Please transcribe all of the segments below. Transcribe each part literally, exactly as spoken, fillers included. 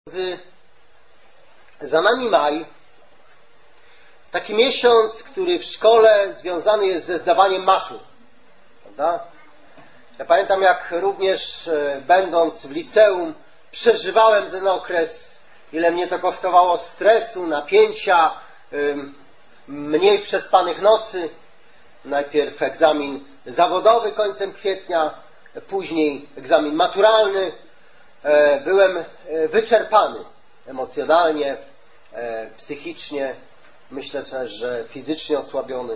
Drodzy, za nami maj, taki miesiąc, który w szkole związany jest ze zdawaniem matur, prawda? Ja pamiętam, jak również e, będąc w liceum przeżywałem ten okres, ile mnie to kosztowało stresu, napięcia, e, mniej przespanych nocy. Najpierw egzamin zawodowy końcem kwietnia, później egzamin maturalny. Byłem wyczerpany emocjonalnie, psychicznie, myślę też, że fizycznie osłabiony.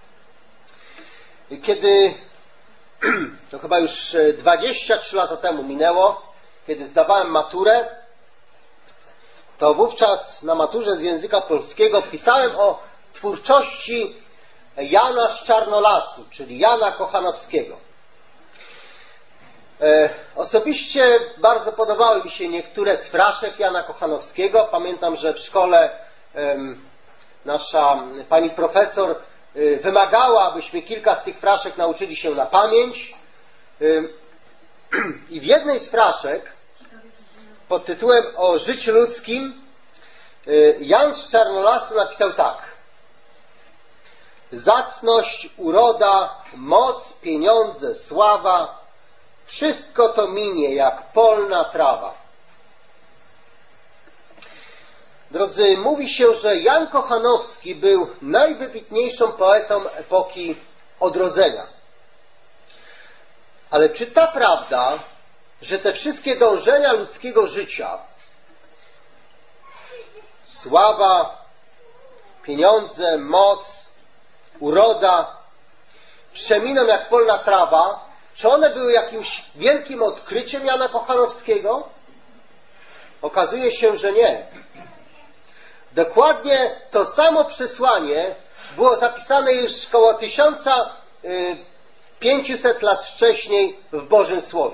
Kiedy, to chyba już dwadzieścia trzy lata temu minęło, kiedy zdawałem maturę, to wówczas na maturze z języka polskiego pisałem o twórczości Jana z Czarnolasu, czyli Jana Kochanowskiego. Osobiście bardzo podobały mi się niektóre z fraszek Jana Kochanowskiego. Pamiętam, że w szkole nasza pani profesor wymagała, abyśmy kilka z tych fraszek nauczyli się na pamięć. I w jednej z fraszek pod tytułem o życiu ludzkim Jan z Czarnolasu napisał tak: zacność, uroda, moc, pieniądze, sława, wszystko to minie jak polna trawa. Drodzy, mówi się, że Jan Kochanowski był najwybitniejszą poetą epoki odrodzenia. Ale czy ta prawda, że te wszystkie dążenia ludzkiego życia, sława, pieniądze, moc, uroda, przeminą jak polna trawa, czy one były jakimś wielkim odkryciem Jana Kochanowskiego? Okazuje się, że nie. Dokładnie to samo przesłanie było zapisane już około tysiąc pięćset lat wcześniej w Bożym Słowie.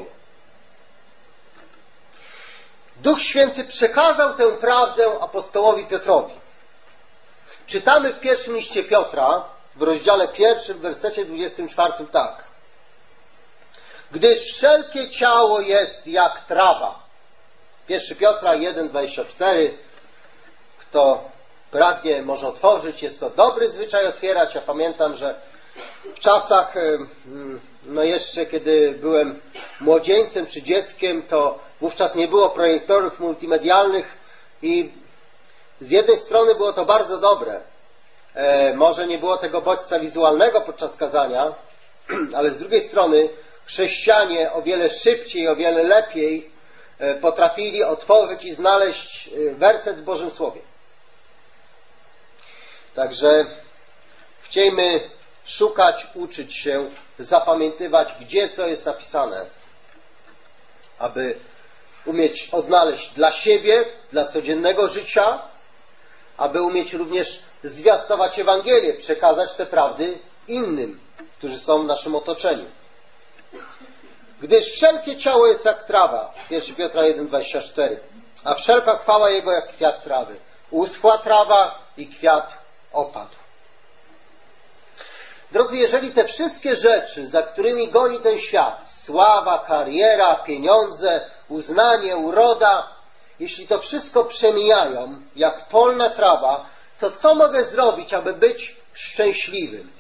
Duch Święty przekazał tę prawdę apostołowi Piotrowi. Czytamy w pierwszym liście Piotra, w rozdziale pierwszym, w wersecie dwudziestym czwartym tak: gdyż wszelkie ciało jest jak trawa. Pierwszy Piotra jeden, dwadzieścia cztery. Kto pragnie, może otworzyć. Jest to dobry zwyczaj otwierać. Ja pamiętam, że w czasach, no jeszcze kiedy byłem młodzieńcem czy dzieckiem, to wówczas nie było projektorów multimedialnych i z jednej strony było to bardzo dobre. E, może nie było tego bodźca wizualnego podczas kazania, ale z drugiej strony chrześcijanie o wiele szybciej, o wiele lepiej potrafili otworzyć i znaleźć werset w Bożym Słowie. Także chciejmy szukać, uczyć się, zapamiętywać, gdzie co jest napisane, aby umieć odnaleźć dla siebie, dla codziennego życia, aby umieć również zwiastować Ewangelię, przekazać te prawdy innym, którzy są w naszym otoczeniu. Gdyż wszelkie ciało jest jak trawa, pierwszy Piotra jeden, dwadzieścia cztery, a wszelka chwała Jego jak kwiat trawy. Uschła trawa i kwiat opadł. Drodzy, jeżeli te wszystkie rzeczy, za którymi goni ten świat, sława, kariera, pieniądze, uznanie, uroda, jeśli to wszystko przemijają jak polna trawa, to co mogę zrobić, aby być szczęśliwym?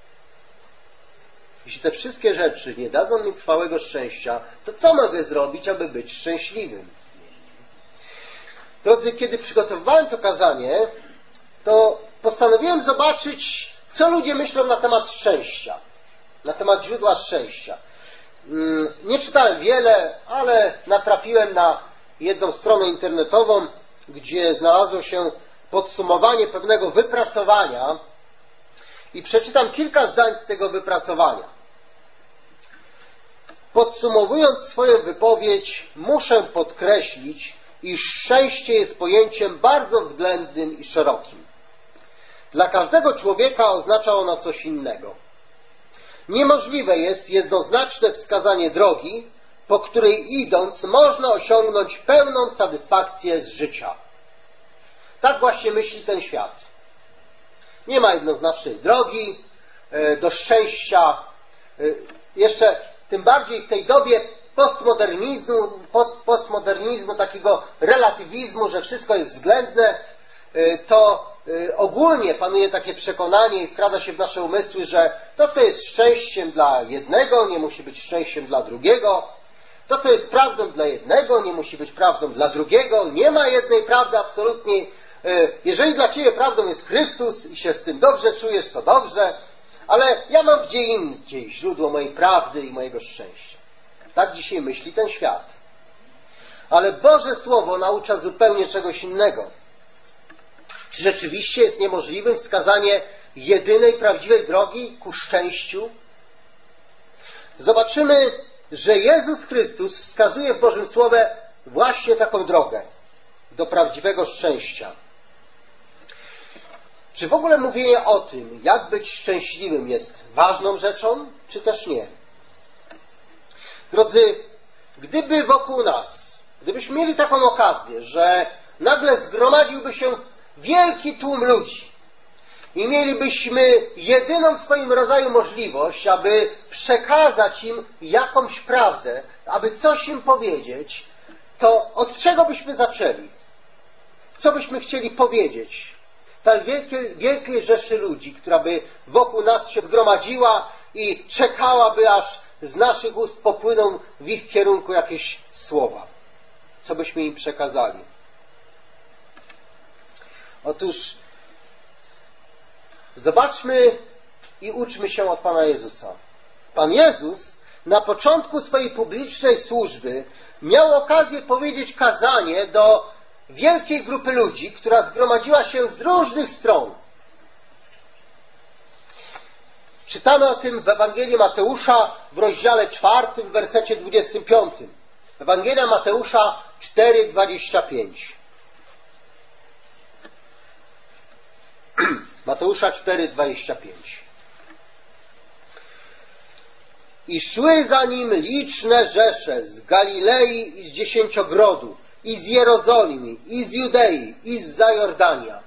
Jeśli te wszystkie rzeczy nie dadzą mi trwałego szczęścia, to co mogę zrobić, aby być szczęśliwym? Drodzy, kiedy przygotowywałem to kazanie, to postanowiłem zobaczyć, co ludzie myślą na temat szczęścia, na temat źródła szczęścia. Nie czytałem wiele, ale natrafiłem na jedną stronę internetową, gdzie znalazło się podsumowanie pewnego wypracowania i przeczytam kilka zdań z tego wypracowania. Podsumowując swoją wypowiedź, muszę podkreślić, iż szczęście jest pojęciem bardzo względnym i szerokim. Dla każdego człowieka oznacza ono coś innego. Niemożliwe jest jednoznaczne wskazanie drogi, po której idąc można osiągnąć pełną satysfakcję z życia. Tak właśnie myśli ten świat. Nie ma jednoznacznej drogi do szczęścia. Jeszcze tym bardziej w tej dobie postmodernizmu, postmodernizmu, takiego relatywizmu, że wszystko jest względne, to ogólnie panuje takie przekonanie i wkradza się w nasze umysły, że to, co jest szczęściem dla jednego, nie musi być szczęściem dla drugiego. To, co jest prawdą dla jednego, nie musi być prawdą dla drugiego. Nie ma jednej prawdy absolutnie. Jeżeli dla ciebie prawdą jest Chrystus i się z tym dobrze czujesz, to dobrze, ale ja mam gdzie indziej źródło mojej prawdy i mojego szczęścia. Tak dzisiaj myśli ten świat. Ale Boże Słowo naucza zupełnie czegoś innego. Czy rzeczywiście jest niemożliwym wskazanie jedynej prawdziwej drogi ku szczęściu? Zobaczymy, że Jezus Chrystus wskazuje w Bożym Słowie właśnie taką drogę do prawdziwego szczęścia. Czy w ogóle mówienie o tym, jak być szczęśliwym, jest ważną rzeczą, czy też nie? Drodzy, gdyby wokół nas, gdybyśmy mieli taką okazję, że nagle zgromadziłby się wielki tłum ludzi i mielibyśmy jedyną w swoim rodzaju możliwość, aby przekazać im jakąś prawdę, aby coś im powiedzieć, to od czego byśmy zaczęli? Co byśmy chcieli powiedzieć tej wielkiej, wielkiej rzeszy ludzi, która by wokół nas się zgromadziła i czekałaby, aż z naszych ust popłyną w ich kierunku jakieś słowa? Co byśmy im przekazali? Otóż zobaczmy i uczmy się od Pana Jezusa. Pan Jezus na początku swojej publicznej służby miał okazję powiedzieć kazanie do wielkiej grupy ludzi, która zgromadziła się z różnych stron. Czytamy o tym w Ewangelii Mateusza w rozdziale czwartym, w wersecie dwudziestym piątym. Ewangelia Mateusza cztery, dwadzieścia pięć. Mateusza cztery, dwadzieścia pięć. I szły za nim liczne rzesze z Galilei i z Dziesięciogrodu, i z Jerozolimy, i z Judei, i z Zajordania.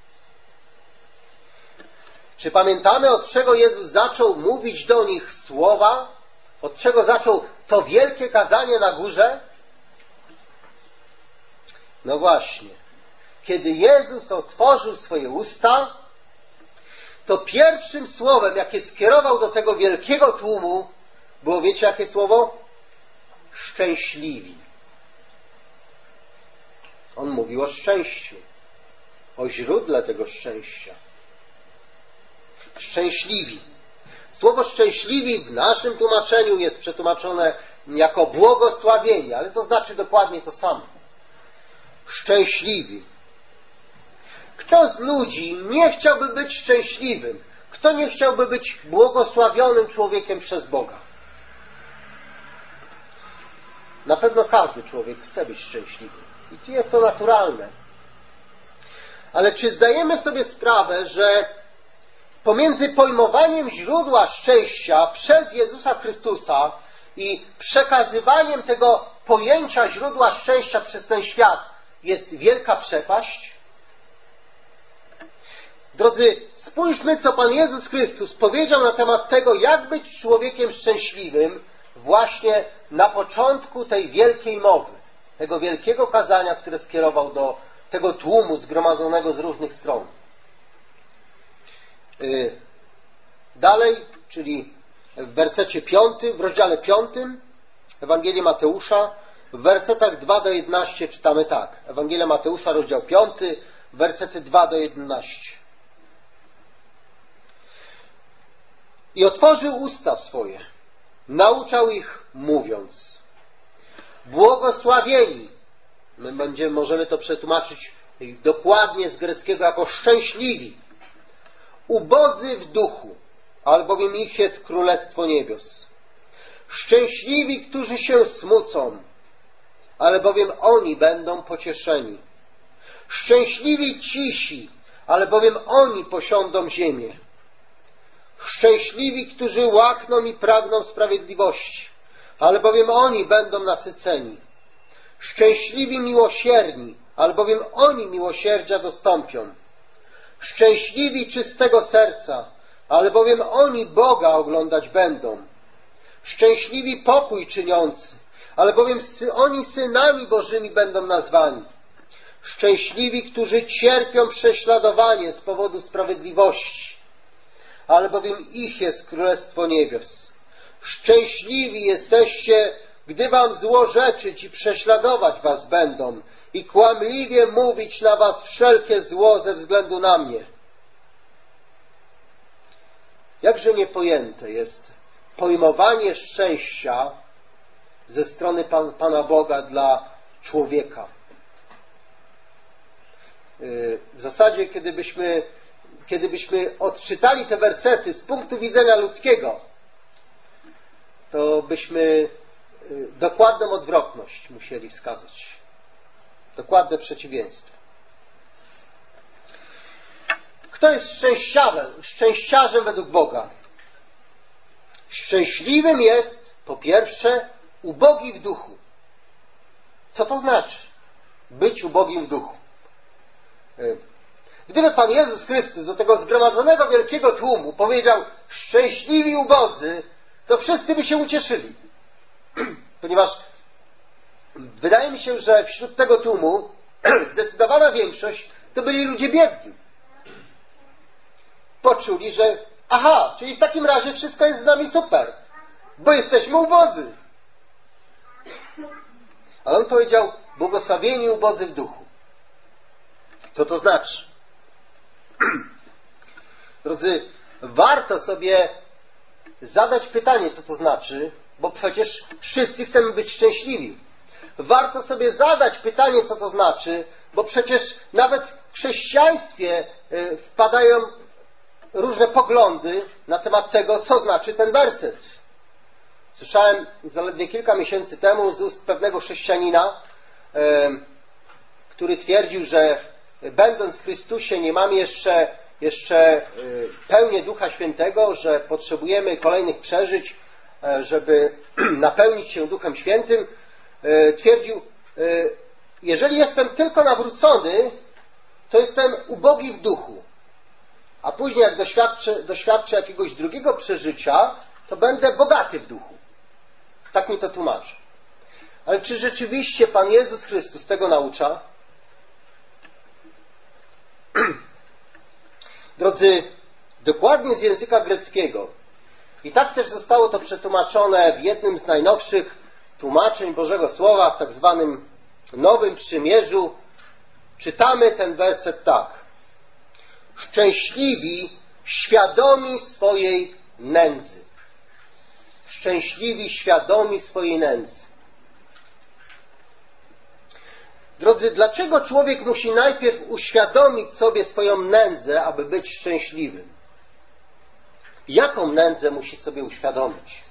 Czy pamiętamy, od czego Jezus zaczął mówić do nich słowa? Od czego zaczął to wielkie kazanie na górze? No właśnie. Kiedy Jezus otworzył swoje usta, to pierwszym słowem, jakie skierował do tego wielkiego tłumu, było, wiecie jakie słowo? Szczęśliwi. On mówił o szczęściu, o źródle tego szczęścia. Szczęśliwi. Słowo szczęśliwi w naszym tłumaczeniu jest przetłumaczone jako błogosławieni, ale to znaczy dokładnie to samo. Szczęśliwi. Kto z ludzi nie chciałby być szczęśliwym? Kto nie chciałby być błogosławionym człowiekiem przez Boga? Na pewno każdy człowiek chce być szczęśliwy. I jest to naturalne. Ale czy zdajemy sobie sprawę, że pomiędzy pojmowaniem źródła szczęścia przez Jezusa Chrystusa i przekazywaniem tego pojęcia źródła szczęścia przez ten świat jest wielka przepaść? Drodzy, spójrzmy, co Pan Jezus Chrystus powiedział na temat tego, jak być człowiekiem szczęśliwym właśnie na początku tej wielkiej mowy, tego wielkiego kazania, które skierował do tego tłumu zgromadzonego z różnych stron. Dalej, czyli w wersecie piątym, w rozdziale piątym Ewangelii Mateusza, w wersetach dwa do jedenastu czytamy tak. Ewangelia Mateusza, rozdział piąty, wersety dwa do jedenastu. I otworzył usta swoje, nauczał ich mówiąc: błogosławieni, my będziemy, możemy to przetłumaczyć dokładnie z greckiego jako szczęśliwi, ubodzy w duchu, albowiem ich jest Królestwo Niebios. Szczęśliwi, którzy się smucą, albowiem oni będą pocieszeni. Szczęśliwi cisi, albowiem oni posiądą ziemię. Szczęśliwi, którzy łakną i pragną sprawiedliwości, albowiem oni będą nasyceni. Szczęśliwi miłosierni, albowiem oni miłosierdzia dostąpią. Szczęśliwi czystego serca, albowiem oni Boga oglądać będą. Szczęśliwi pokój czyniący, albowiem oni synami Bożymi będą nazwani. Szczęśliwi, którzy cierpią prześladowanie z powodu sprawiedliwości, albowiem ich jest Królestwo Niebios. Szczęśliwi jesteście, gdy wam złorzeczyć i prześladować was będą i kłamliwie mówić na was wszelkie zło ze względu na mnie. Jakże niepojęte jest pojmowanie szczęścia ze strony Pan, Pana Boga dla człowieka. W zasadzie, kiedybyśmy, kiedybyśmy odczytali te wersety z punktu widzenia ludzkiego, to byśmy dokładną odwrotność musieli wskazać. Dokładne przeciwieństwo. Kto jest szczęściarzem, szczęściarzem według Boga? Szczęśliwym jest, po pierwsze, ubogi w duchu. Co to znaczy? Być ubogim w duchu. Gdyby Pan Jezus Chrystus do tego zgromadzonego wielkiego tłumu powiedział szczęśliwi ubodzy, to wszyscy by się ucieszyli. Ponieważ wydaje mi się, że wśród tego tłumu zdecydowana większość to byli ludzie biedni. Poczuli, że aha, czyli w takim razie wszystko jest z nami super, bo jesteśmy ubodzy. Ale on powiedział, błogosławieni ubodzy w duchu. Co to znaczy? Drodzy, warto sobie zadać pytanie, co to znaczy, bo przecież wszyscy chcemy być szczęśliwi. Warto sobie zadać pytanie, co to znaczy, bo przecież nawet w chrześcijaństwie wpadają różne poglądy na temat tego, co znaczy ten werset. Słyszałem zaledwie kilka miesięcy temu z ust pewnego chrześcijanina, który twierdził, że będąc w Chrystusie nie mamy jeszcze, jeszcze pełnię Ducha Świętego, że potrzebujemy kolejnych przeżyć, żeby napełnić się Duchem Świętym. Twierdził, jeżeli jestem tylko nawrócony, to jestem ubogi w duchu. A później jak doświadczę, doświadczę jakiegoś drugiego przeżycia, to będę bogaty w duchu. Tak mi to tłumaczy. Ale czy rzeczywiście Pan Jezus Chrystus tego naucza? Drodzy, dokładnie z języka greckiego. I tak też zostało to przetłumaczone w jednym z najnowszych tłumaczeń Bożego Słowa, w tak zwanym Nowym Przymierzu. Czytamy ten werset tak. Szczęśliwi, świadomi swojej nędzy. Szczęśliwi, świadomi swojej nędzy. Drodzy, dlaczego człowiek musi najpierw uświadomić sobie swoją nędzę, aby być szczęśliwym? Jaką nędzę musi sobie uświadomić?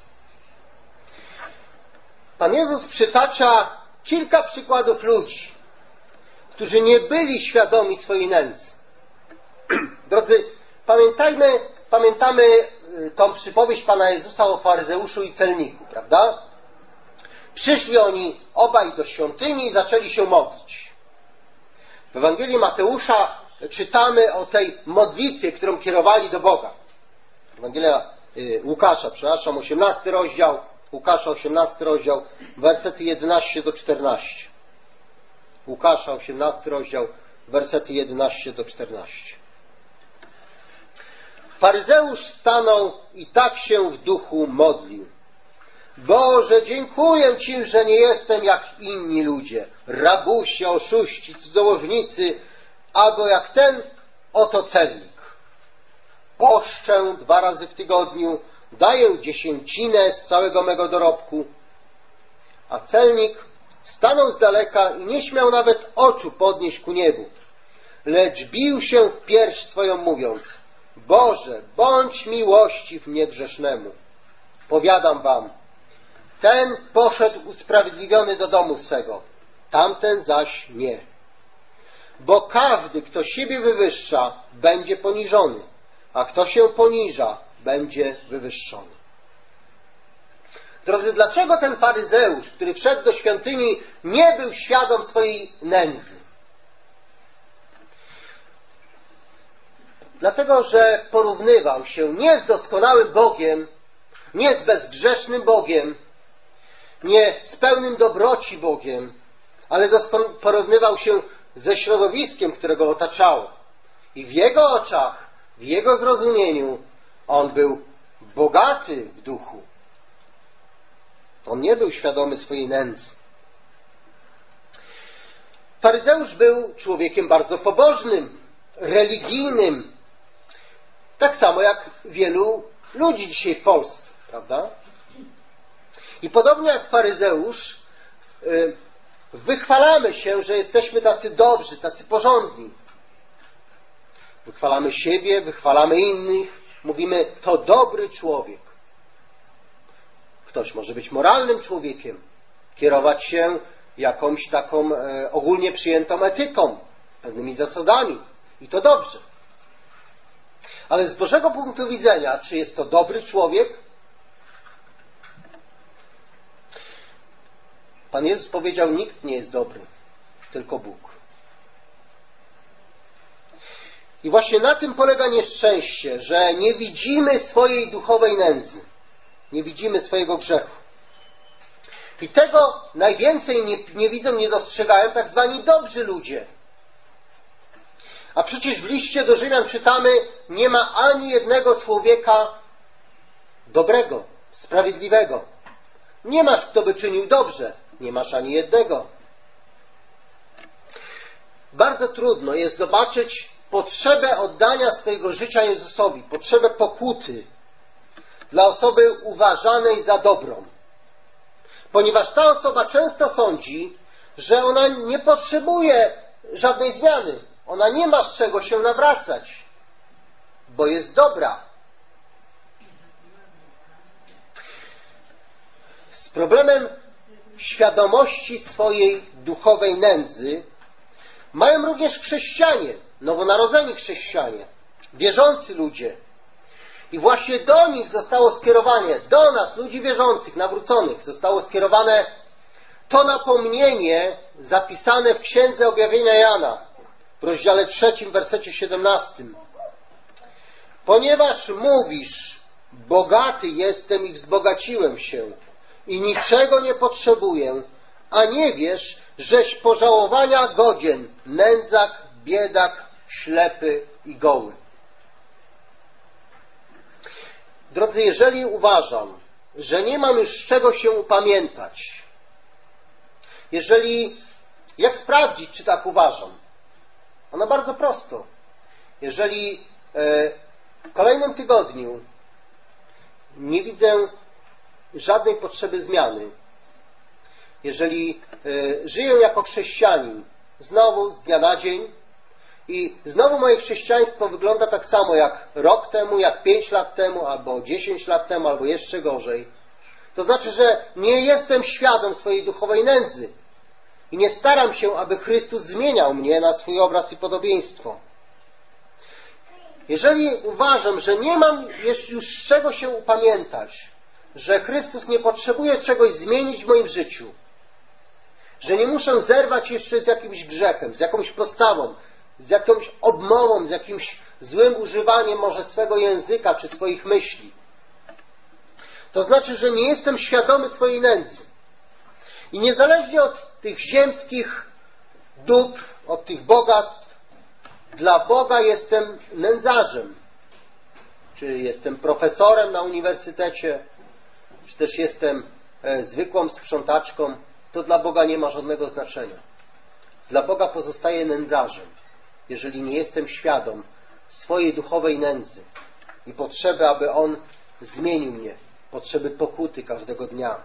Pan Jezus przytacza kilka przykładów ludzi, którzy nie byli świadomi swojej nędzy. Drodzy, pamiętajmy, pamiętamy tą przypowieść Pana Jezusa o faryzeuszu i celniku, prawda? Przyszli oni obaj do świątyni i zaczęli się modlić. W Ewangelii Mateusza czytamy o tej modlitwie, którą kierowali do Boga. Ewangelia Łukasza, przepraszam, osiemnasty rozdział, Łukasza osiemnasty rozdział, wersety jedenaście do czternastu. Łukasza osiemnasty rozdział, wersety jedenaście do czternastu. Faryzeusz stanął i tak się w duchu modlił. Boże, dziękuję Ci, że nie jestem jak inni ludzie, rabusie, oszuści, cudzołożnicy, albo jak ten oto celnik. Poszczę dwa razy w tygodniu, daję dziesięcinę z całego mego dorobku. A celnik stanął z daleka i nie śmiał nawet oczu podnieść ku niebu, lecz bił się w pierś swoją, mówiąc: Boże, bądź miłościw mnie grzesznemu. Powiadam wam, ten poszedł usprawiedliwiony do domu swego, tamten zaś nie. Bo każdy, kto siebie wywyższa, będzie poniżony, a kto się poniża, będzie wywyższony. Drodzy, dlaczego ten faryzeusz, który wszedł do świątyni, nie był świadom swojej nędzy? Dlatego, że porównywał się nie z doskonałym Bogiem, nie z bezgrzesznym Bogiem, nie z pełnym dobroci Bogiem, ale porównywał się ze środowiskiem, które go otaczało. I w jego oczach, w jego zrozumieniu on był bogaty w duchu. On nie był świadomy swojej nędzy. Faryzeusz był człowiekiem bardzo pobożnym, religijnym. Tak samo jak wielu ludzi dzisiaj w Polsce, prawda? I podobnie jak faryzeusz, wychwalamy się, że jesteśmy tacy dobrzy, tacy porządni. Wychwalamy siebie, wychwalamy innych. Mówimy, to dobry człowiek. Ktoś może być moralnym człowiekiem, kierować się jakąś taką e, ogólnie przyjętą etyką, pewnymi zasadami. I to dobrze. Ale z Bożego punktu widzenia, czy jest to dobry człowiek? Pan Jezus powiedział, nikt nie jest dobry, tylko Bóg. I właśnie na tym polega nieszczęście, że nie widzimy swojej duchowej nędzy. Nie widzimy swojego grzechu. I tego najwięcej nie, nie widzą, nie dostrzegają tak zwani dobrzy ludzie. A przecież w liście do Rzymian czytamy, nie ma ani jednego człowieka dobrego, sprawiedliwego. Nie masz, kto by czynił dobrze. Nie masz ani jednego. Bardzo trudno jest zobaczyć potrzebę oddania swojego życia Jezusowi, potrzebę pokuty dla osoby uważanej za dobrą. Ponieważ ta osoba często sądzi, że ona nie potrzebuje żadnej zmiany. Ona nie ma z czego się nawracać, bo jest dobra. Z problemem świadomości swojej duchowej nędzy mają również chrześcijanie, nowonarodzeni chrześcijanie, wierzący ludzie. I właśnie do nich zostało skierowane, do nas, ludzi wierzących, nawróconych, zostało skierowane to napomnienie zapisane w Księdze Objawienia Jana, w rozdziale trzecim, wersecie siedemnastym. Ponieważ mówisz, bogaty jestem i wzbogaciłem się i niczego nie potrzebuję, a nie wiesz, żeś pożałowania godzien, nędzak, biedak, ślepy i goły. Drodzy, jeżeli uważam, że nie mam już z czego się upamiętać, jeżeli, jak sprawdzić, czy tak uważam? Ono bardzo prosto. Jeżeli w kolejnym tygodniu nie widzę żadnej potrzeby zmiany, jeżeli żyję jako chrześcijanin znowu z dnia na dzień i znowu moje chrześcijaństwo wygląda tak samo jak rok temu, jak pięć lat temu, albo dziesięć lat temu, albo jeszcze gorzej, to znaczy, że nie jestem świadom swojej duchowej nędzy i nie staram się, aby Chrystus zmieniał mnie na swój obraz i podobieństwo. Jeżeli uważam, że nie mam już z czego się upamiętać, że Chrystus nie potrzebuje czegoś zmienić w moim życiu, że nie muszę zerwać jeszcze z jakimś grzechem, z jakąś postawą, z jakąś obmową, z jakimś złym używaniem może swego języka czy swoich myśli, to znaczy, że nie jestem świadomy swojej nędzy. I niezależnie od tych ziemskich dóbr, od tych bogactw, dla Boga jestem nędzarzem. Czy jestem profesorem na uniwersytecie, czy też jestem e, zwykłą sprzątaczką, to dla Boga nie ma żadnego znaczenia. Dla Boga pozostaję nędzarzem, jeżeli nie jestem świadom swojej duchowej nędzy i potrzeby, aby On zmienił mnie, potrzeby pokuty każdego dnia.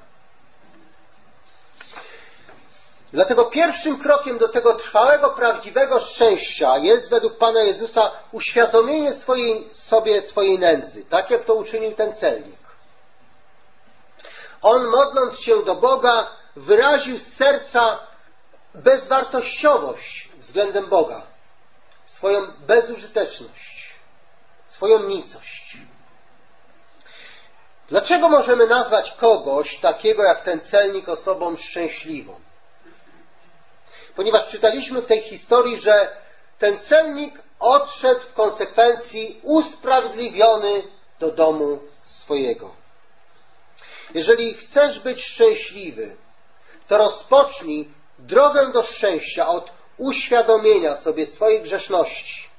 Dlatego pierwszym krokiem do tego trwałego, prawdziwego szczęścia jest według Pana Jezusa uświadomienie swojej, sobie swojej nędzy, tak jak to uczynił ten celnik. On, modląc się do Boga, wyraził z serca bezwartościowość względem Boga, swoją bezużyteczność, swoją nicość. Dlaczego możemy nazwać kogoś takiego jak ten celnik osobą szczęśliwą? Ponieważ czytaliśmy w tej historii, że ten celnik odszedł w konsekwencji usprawiedliwiony do domu swojego. Jeżeli chcesz być szczęśliwy, to rozpocznij drogę do szczęścia od uświadomienia sobie swojej grzeszności.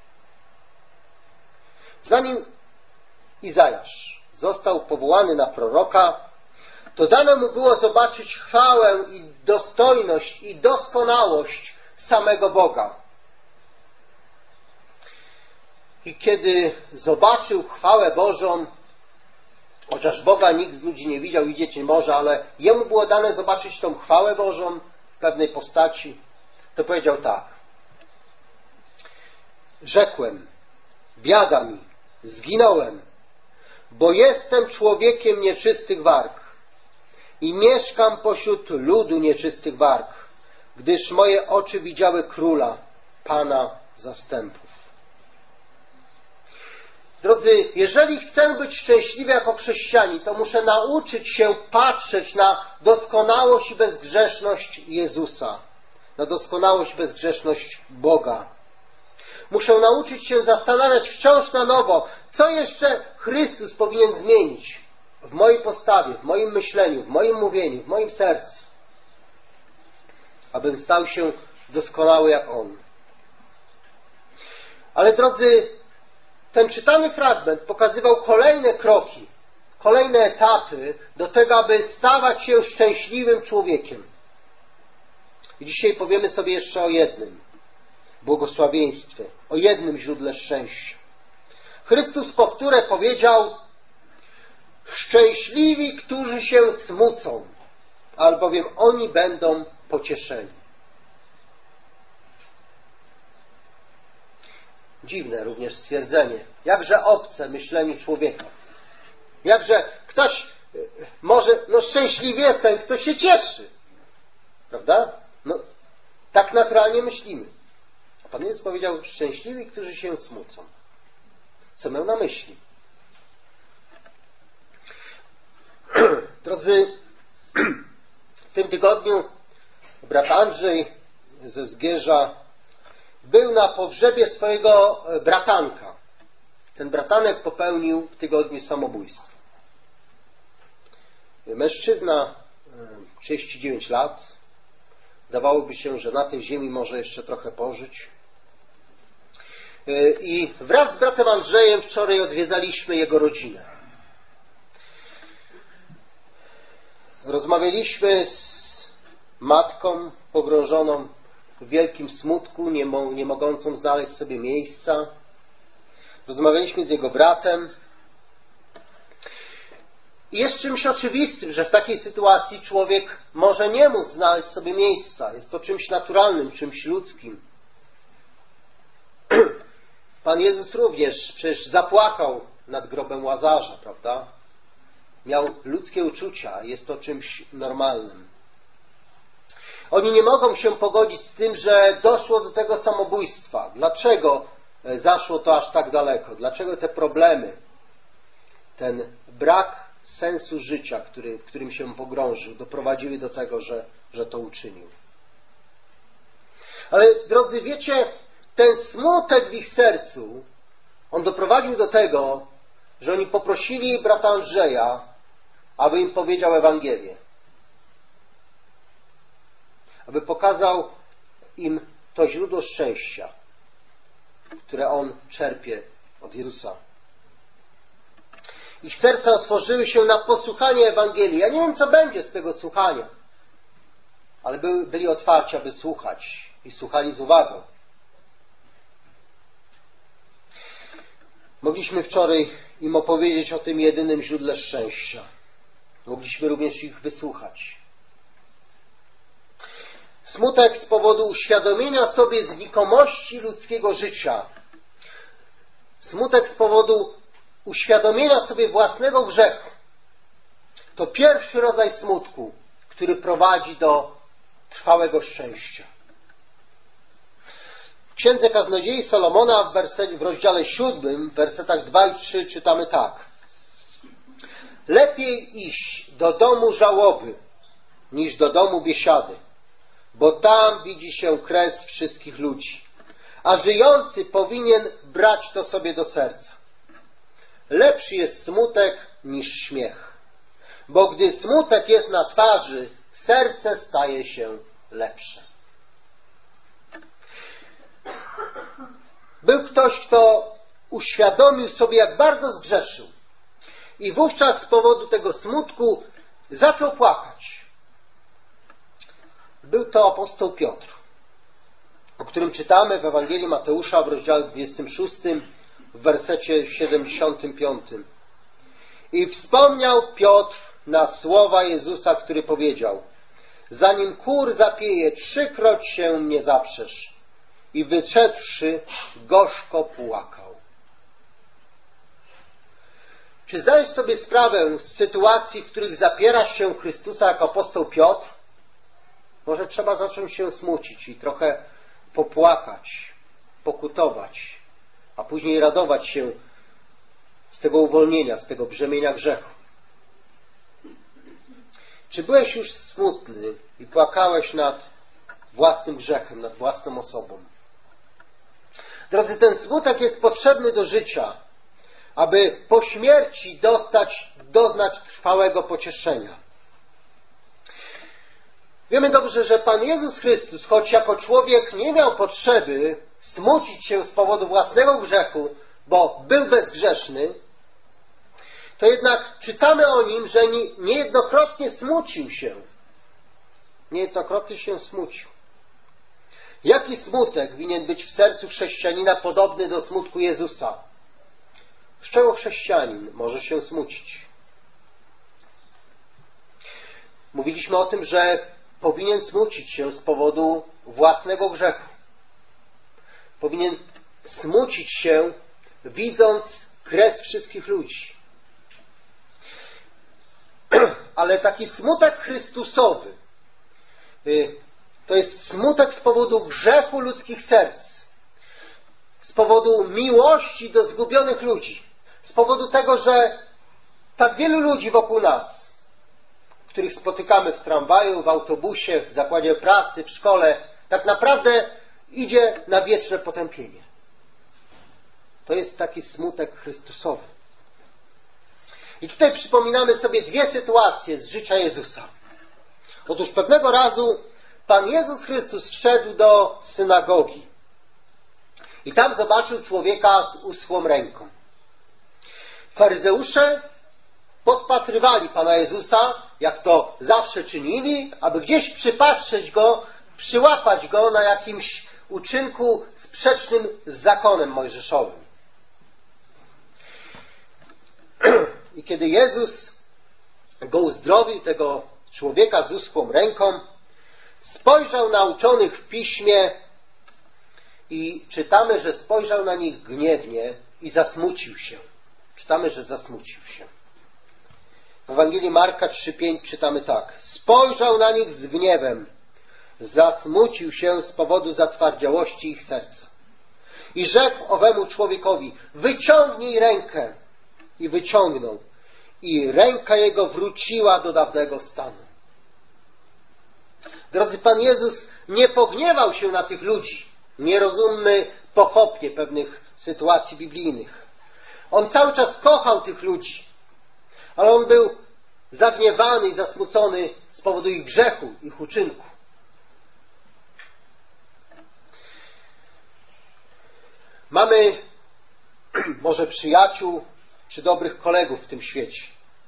Zanim Izajasz został powołany na proroka, to dane mu było zobaczyć chwałę i dostojność i doskonałość samego Boga. I kiedy zobaczył chwałę Bożą, chociaż Boga nikt z ludzi nie widział, widzieć nie może, ale jemu było dane zobaczyć tą chwałę Bożą w pewnej postaci, to powiedział tak. Rzekłem, biada mi, zginąłem, bo jestem człowiekiem nieczystych warg i mieszkam pośród ludu nieczystych warg, gdyż moje oczy widziały Króla, Pana zastępów. Drodzy, jeżeli chcę być szczęśliwy jako chrześcijanin, to muszę nauczyć się patrzeć na doskonałość i bezgrzeszność Jezusa, na doskonałość i bezgrzeszność Boga. Muszę nauczyć się zastanawiać wciąż na nowo, co jeszcze Chrystus powinien zmienić w mojej postawie, w moim myśleniu, w moim mówieniu, w moim sercu, abym stał się doskonały jak On. Ale drodzy, ten czytany fragment pokazywał kolejne kroki, kolejne etapy do tego, aby stawać się szczęśliwym człowiekiem. I dzisiaj powiemy sobie jeszcze o jednym błogosławieństwie, o jednym źródle szczęścia. Chrystus powtórę powiedział: szczęśliwi, którzy się smucą, albowiem oni będą pocieszeni. Dziwne również stwierdzenie, jakże obce myśleniu człowieka. Jakże ktoś może, no szczęśliwy jest ten, kto się cieszy. Prawda? No, tak naturalnie myślimy. A Pan Jezus powiedział, szczęśliwi, którzy się smucą. Co miał na myśli? Drodzy, w tym tygodniu brat Andrzej ze Zgierza był na pogrzebie swojego bratanka. Ten bratanek popełnił w tygodniu samobójstwo. Mężczyzna, trzydzieści dziewięć lat, dawałoby się, że na tej ziemi może jeszcze trochę pożyć. I wraz z bratem Andrzejem wczoraj odwiedzaliśmy jego rodzinę. Rozmawialiśmy z matką pogrążoną w wielkim smutku, nie, mo- nie mogącą znaleźć sobie miejsca. Rozmawialiśmy z jego bratem. I jest czymś oczywistym, że w takiej sytuacji człowiek może nie móc znaleźć sobie miejsca. Jest to czymś naturalnym, czymś ludzkim. Pan Jezus również przecież zapłakał nad grobem Łazarza, prawda? Miał ludzkie uczucia, jest to czymś normalnym. Oni nie mogą się pogodzić z tym, że doszło do tego samobójstwa. Dlaczego zaszło to aż tak daleko? Dlaczego te problemy, ten brak sensu życia, który, w którym się pogrążył, doprowadziły do tego, że, że to uczynił? Ale drodzy, wiecie, ten smutek w ich sercu, on doprowadził do tego, że oni poprosili brata Andrzeja, aby im powiedział Ewangelię. Aby pokazał im to źródło szczęścia, które on czerpie od Jezusa. Ich serca otworzyły się na posłuchanie Ewangelii. Ja nie wiem, co będzie z tego słuchania, ale byli, byli otwarci, aby słuchać i słuchali z uwagą. Mogliśmy wczoraj im opowiedzieć o tym jedynym źródle szczęścia. Mogliśmy również ich wysłuchać. Smutek z powodu uświadomienia sobie znikomości ludzkiego życia. Smutek z powodu uświadomienia sobie własnego grzechu. To pierwszy rodzaj smutku, który prowadzi do trwałego szczęścia. W Księdze Kaznodziei Salomona w, werset, w rozdziale siódmym, w wersetach dwa i trzy czytamy tak. Lepiej iść do domu żałoby, niż do domu biesiady, bo tam widzi się kres wszystkich ludzi, a żyjący powinien brać to sobie do serca. Lepszy jest smutek niż śmiech. bo gdy smutek jest na twarzy, serce staje się lepsze. Był ktoś, kto uświadomił sobie, jak bardzo zgrzeszył. I wówczas z powodu tego smutku zaczął płakać. Był to apostoł Piotr, o którym czytamy w Ewangelii Mateusza w rozdziale dwudziestym szóstym, w wersecie siedemdziesiątym piątym. I wspomniał Piotr na słowa Jezusa, który powiedział: zanim kur zapieje, trzykroć się mnie zaprzesz. I wyszedłszy, gorzko płakał. Czy zdajesz sobie sprawę z sytuacji, w których zapierasz się Chrystusa jako apostoł Piotr? Może trzeba zacząć się smucić i trochę popłakać, pokutować, a później radować się z tego uwolnienia, z tego brzemienia grzechu. Czy byłeś już smutny i płakałeś nad własnym grzechem, nad własną osobą? Drodzy, ten smutek jest potrzebny do życia, aby po śmierci dostać, doznać trwałego pocieszenia. Wiemy dobrze, że Pan Jezus Chrystus, choć jako człowiek nie miał potrzeby smucić się z powodu własnego grzechu, bo był bezgrzeszny, to jednak czytamy o Nim, że niejednokrotnie smucił się. Niejednokrotnie się smucił. Jaki smutek winien być w sercu chrześcijanina podobny do smutku Jezusa? Z czego chrześcijanin może się smucić? Mówiliśmy o tym, że powinien smucić się z powodu własnego grzechu. Powinien smucić się, widząc kres wszystkich ludzi. Ale taki smutek chrystusowy to jest smutek z powodu grzechu ludzkich serc, z powodu miłości do zgubionych ludzi, z powodu tego, że tak wielu ludzi wokół nas, których spotykamy w tramwaju, w autobusie, w zakładzie pracy, w szkole, tak naprawdę idzie na wieczne potępienie. To jest taki smutek chrystusowy. I tutaj przypominamy sobie dwie sytuacje z życia Jezusa. Otóż pewnego razu Pan Jezus Chrystus wszedł do synagogi i tam zobaczył człowieka z uschłą ręką. Faryzeusze podpatrywali Pana Jezusa, jak to zawsze czynili, aby gdzieś przypatrzeć Go, przyłapać Go na jakimś uczynku sprzecznym z zakonem mojżeszowym. I kiedy Jezus go uzdrowił, tego człowieka z uschłą ręką, spojrzał na uczonych w piśmie i czytamy, że spojrzał na nich gniewnie i zasmucił się. Czytamy, że zasmucił się. W Ewangelii Marka trzy pięć czytamy tak. Spojrzał na nich z gniewem, zasmucił się z powodu zatwardziałości ich serca. I rzekł owemu człowiekowi: wyciągnij rękę. I wyciągnął. I ręka jego wróciła do dawnego stanu. Drodzy, Pan Jezus nie pogniewał się na tych ludzi. Nie rozummy pochopnie pewnych sytuacji biblijnych. On cały czas kochał tych ludzi. Ale on był zagniewany i zasmucony z powodu ich grzechu, ich uczynku. Mamy może przyjaciół czy dobrych kolegów w tym świecie.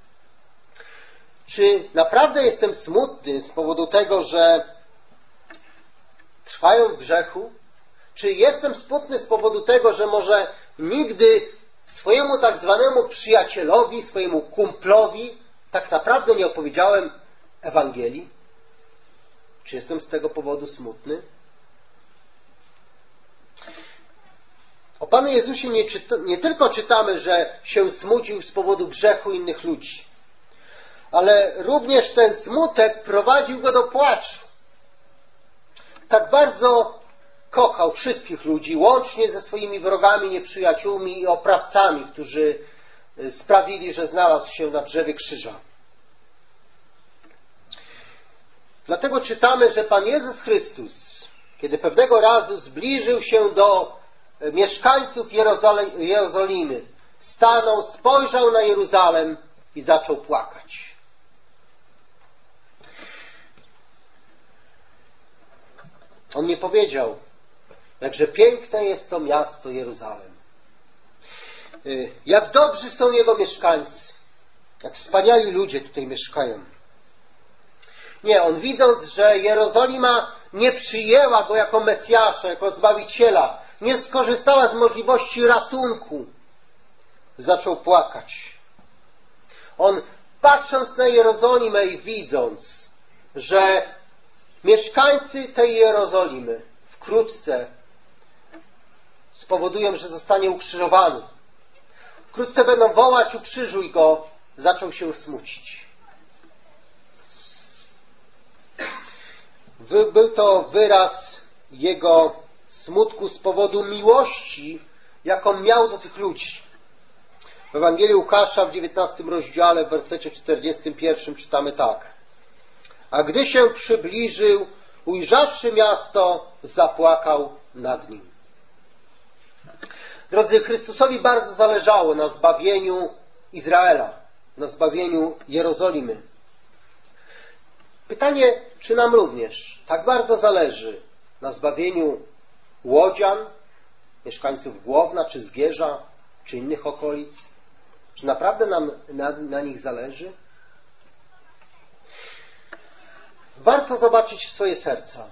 Czy naprawdę jestem smutny z powodu tego, że trwają w grzechu? Czy jestem smutny z powodu tego, że może nigdy swojemu tak zwanemu przyjacielowi, swojemu kumplowi tak naprawdę nie opowiedziałem Ewangelii? Czy jestem z tego powodu smutny? O Panu Jezusie nie, czyta, nie tylko czytamy, że się smucił z powodu grzechu innych ludzi, ale również ten smutek prowadził go do płaczu. Tak bardzo kochał wszystkich ludzi, łącznie ze swoimi wrogami, nieprzyjaciółmi i oprawcami, którzy sprawili, że znalazł się na drzewie krzyża. Dlatego czytamy, że Pan Jezus Chrystus, kiedy pewnego razu zbliżył się do mieszkańców Jerozolimy, stanął, spojrzał na Jeruzalem i zaczął płakać. On nie powiedział, jakże piękne jest to miasto Jeruzalem. Jak dobrzy są jego mieszkańcy. Jak wspaniali ludzie tutaj mieszkają. Nie, on widząc, że Jerozolima nie przyjęła go jako Mesjasza, jako Zbawiciela, nie skorzystała z możliwości ratunku, zaczął płakać. On, patrząc na Jerozolimę i widząc, że mieszkańcy tej Jerozolimy wkrótce spowodują, że zostanie ukrzyżowany, wkrótce będą wołać: ukrzyżuj go, zaczął się smucić. Był to wyraz jego smutku z powodu miłości, jaką miał do tych ludzi. W Ewangelii Łukasza w dziewiętnastym rozdziale, w wersecie czterdziestym pierwszym czytamy tak. A gdy się przybliżył, ujrzawszy miasto, zapłakał nad nim. Drodzy, Chrystusowi bardzo zależało na zbawieniu Izraela, na zbawieniu Jerozolimy. Pytanie, czy nam również tak bardzo zależy na zbawieniu łodzian, mieszkańców Głowna, czy Zgierza, czy innych okolic? Czy naprawdę nam na, na nich zależy? Warto zobaczyć swoje serca.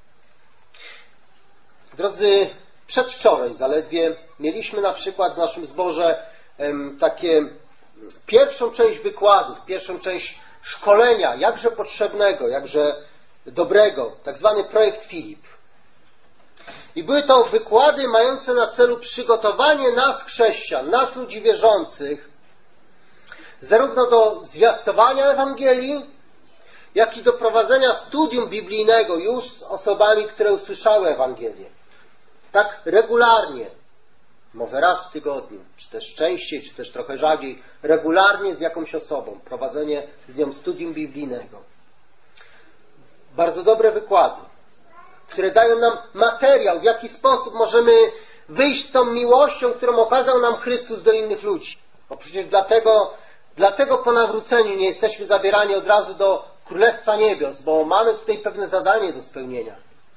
Drodzy, przedwczoraj zaledwie mieliśmy na przykład w naszym zborze em, takie pierwszą część wykładów, pierwszą część szkolenia, jakże potrzebnego, jakże dobrego, tak zwany projekt Filip. I były to wykłady mające na celu przygotowanie nas, chrześcijan, nas, ludzi wierzących, zarówno do zwiastowania Ewangelii, jak i do prowadzenia studium biblijnego już z osobami, które usłyszały Ewangelię. Tak regularnie, może raz w tygodniu, czy też częściej, czy też trochę rzadziej, regularnie z jakąś osobą, prowadzenie z nią studium biblijnego. Bardzo dobre wykłady, które dają nam materiał, w jaki sposób możemy wyjść z tą miłością, którą okazał nam Chrystus do innych ludzi. Bo przecież dlatego, dlatego po nawróceniu nie jesteśmy zabierani od razu do Królestwa Niebios, bo mamy tutaj pewne zadanie do spełnienia.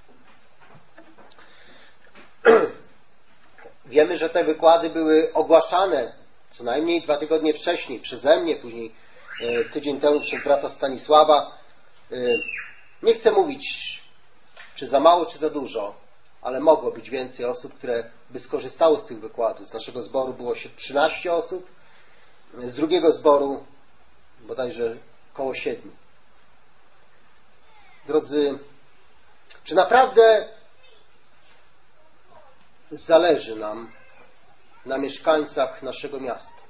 Wiemy, że te wykłady były ogłaszane co najmniej dwa tygodnie wcześniej przeze mnie, później tydzień temu przez brata Stanisława. Nie chcę mówić, czy za mało, czy za dużo, ale mogło być więcej osób, które by skorzystało z tych wykładów. Z naszego zboru było się trzynaście osób, z drugiego zboru bodajże około siedmiu. Drodzy, czy naprawdę zależy nam na mieszkańcach naszego miasta?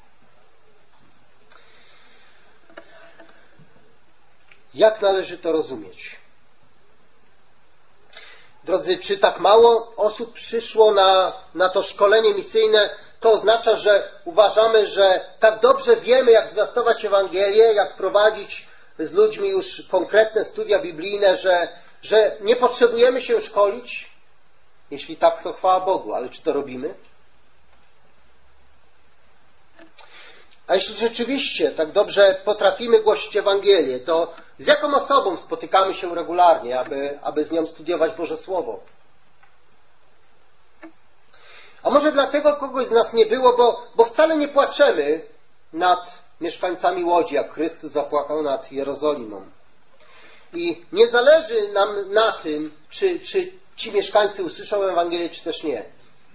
Jak należy to rozumieć? Drodzy, czy tak mało osób przyszło na, na to szkolenie misyjne, to oznacza, że uważamy, że tak dobrze wiemy, jak zwiastować Ewangelię, jak prowadzić z ludźmi już konkretne studia biblijne, że, że nie potrzebujemy się szkolić? Jeśli tak, to chwała Bogu, ale czy to robimy? A jeśli rzeczywiście tak dobrze potrafimy głosić Ewangelię, to z jaką osobą spotykamy się regularnie, aby, aby z nią studiować Boże Słowo? A może dlatego kogoś z nas nie było, bo, bo wcale nie płaczemy nad mieszkańcami Łodzi, jak Chrystus zapłakał nad Jerozolimą. I nie zależy nam na tym, czy, czy ci mieszkańcy usłyszą Ewangelię, czy też nie.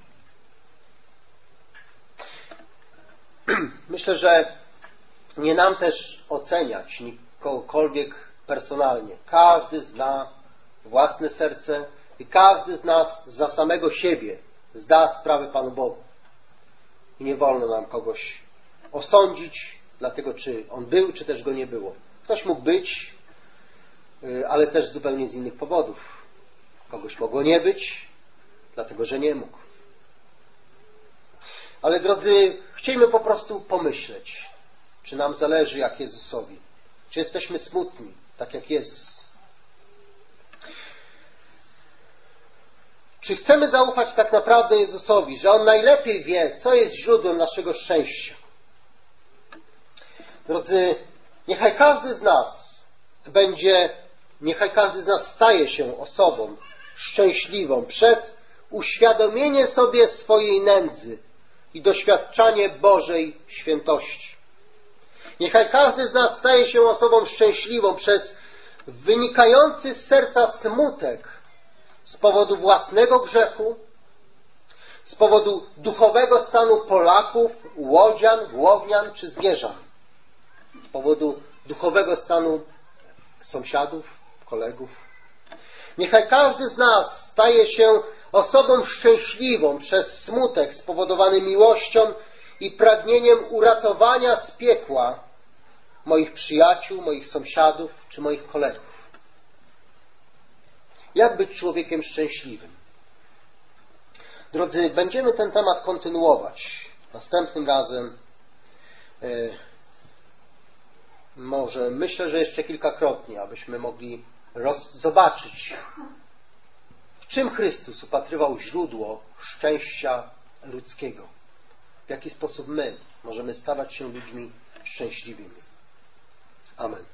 Myślę, że nie nam też oceniać nikogokolwiek personalnie. Każdy zna własne serce i każdy z nas za samego siebie zda sprawę Panu Bogu. I nie wolno nam kogoś osądzić, dlatego czy on był, czy też go nie było. Ktoś mógł być, ale też zupełnie z innych powodów. Kogoś mogło nie być, dlatego że nie mógł. Ale drodzy, chcielibyśmy po prostu pomyśleć, czy nam zależy jak Jezusowi. Czy jesteśmy smutni, tak jak Jezus. Czy chcemy zaufać tak naprawdę Jezusowi, że On najlepiej wie, co jest źródłem naszego szczęścia. Drodzy, niechaj każdy z nas będzie, niechaj każdy z nas staje się osobą szczęśliwą przez uświadomienie sobie swojej nędzy i doświadczanie Bożej świętości. Niechaj każdy z nas staje się osobą szczęśliwą przez wynikający z serca smutek z powodu własnego grzechu, z powodu duchowego stanu Polaków, łodzian, Głownian czy Zgierzan, z powodu duchowego stanu sąsiadów, kolegów. Niechaj każdy z nas staje się osobą szczęśliwą przez smutek spowodowany miłością i pragnieniem uratowania z piekła moich przyjaciół, moich sąsiadów czy moich kolegów. Jak być człowiekiem szczęśliwym? Drodzy, będziemy ten temat kontynuować. Następnym razem yy, może myślę, że jeszcze kilkakrotnie, abyśmy mogli roz- zobaczyć, w czym Chrystus upatrywał źródło szczęścia ludzkiego. W jaki sposób my możemy stawać się ludźmi szczęśliwymi. Amen.